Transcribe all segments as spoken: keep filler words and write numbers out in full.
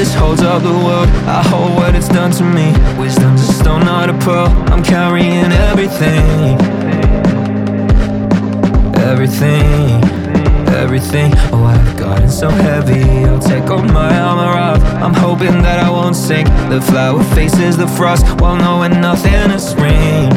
this holds up the world. I hold what it's done to me. Wisdom's a stone, not a pearl. I'm carrying everything, everything, everything. Oh, I've gotten so heavy, I'll take all my armor off. I'm hoping that I won't sink. The flower faces the frost while knowing nothing is spring.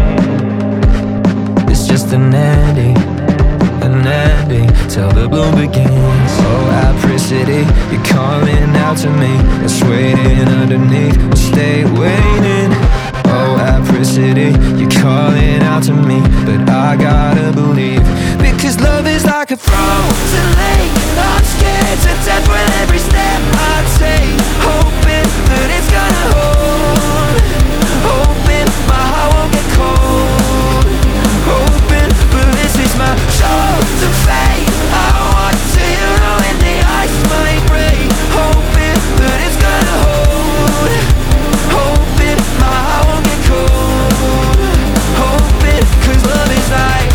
It's just an ending, an ending till the bloom begins. Oh, apricity, you're calling out to me. It's waiting underneath, we'll stay waiting. Oh, apricity, you're calling out to me, but I gotta believe, because love is like a frozen lake. I'm scared to death with every step I take, hoping that it's gonna hold, hoping my heart won't get cold, hoping, but this is my chosen fate. I want to you know when the ice might break, hoping that it's gonna hold, hoping my heart won't get cold, hoping, cause love is like.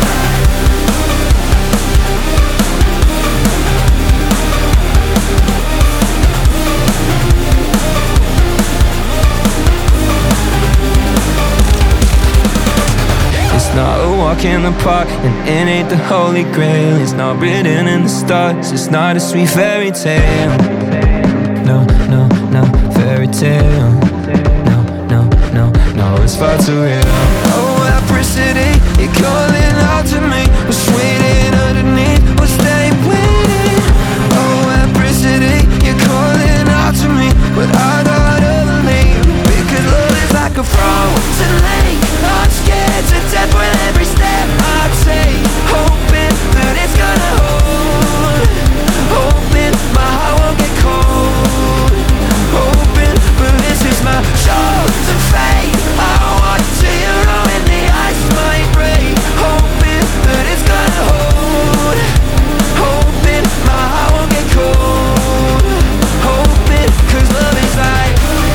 It's not a walk in the park, and it ain't the holy grail. It's not written in the stars, it's not a sweet fairy tale. No, no, no, fairy tale. No, no, no, no, it's far too real. Oh, apricity, you're calling out to me. We're waiting underneath, we'll stay waiting. Oh, apricity, you're calling out to me, but I gotta believe, because love is like a frozen lake. I'm scared to death with every step I take, hoping that it's gonna hold, hoping my heart won't get cold, hoping, but this is my chosen fate. I want to you know when the ice might break, hoping that it's gonna hold, hoping my heart won't get cold, hoping, cause love is like.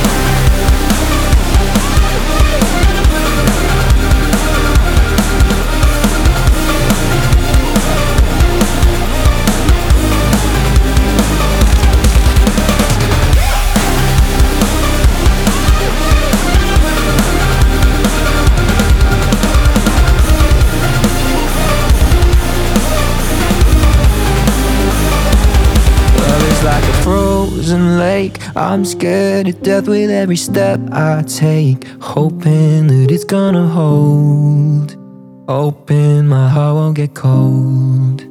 Like a frozen lake, I'm scared to death with every step I take, hoping that it's gonna hold, hoping my heart won't get cold.